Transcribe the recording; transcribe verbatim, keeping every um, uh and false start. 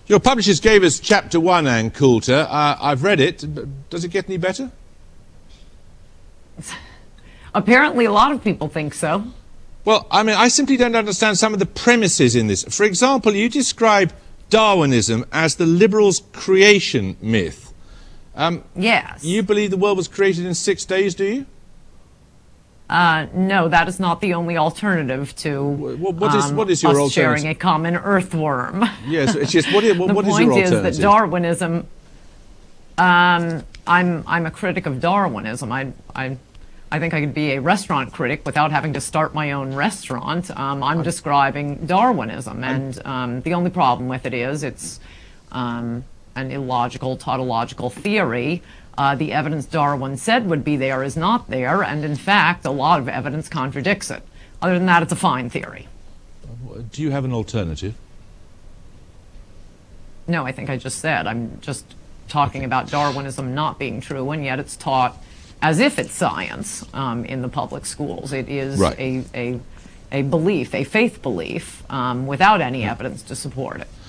Your publishers gave us chapter one, Ann Coulter. Uh, I've read it. Does it get any better? Apparently, a lot of people think so. Well, I mean, I simply don't understand some of the premises in this. For example, you describe Darwinism as the liberals' creation myth. Um, yes. You believe the world was created in six days, do you? Uh, no, that is not the only alternative to what, what is, um, what is your us alternative? sharing a common earthworm. Yes, it's just, what is, what, the what is point your is alternative? that Darwinism, um, I'm, I'm a critic of Darwinism. I, I, I think I could be a restaurant critic without having to start my own restaurant. Um, I'm describing Darwinism, and um, the only problem with it is it's um, an illogical, tautological theory. Uh, the evidence Darwin said would be there is not there, and in fact, a lot of evidence contradicts it. Other than that, it's a fine theory. Do you have an alternative? No, I think I just said. I'm just talking okay. about Darwinism not being true, and yet it's taught as if it's science um, in the public schools. It is right. a, a, a belief, a faith belief, um, without any evidence to support it.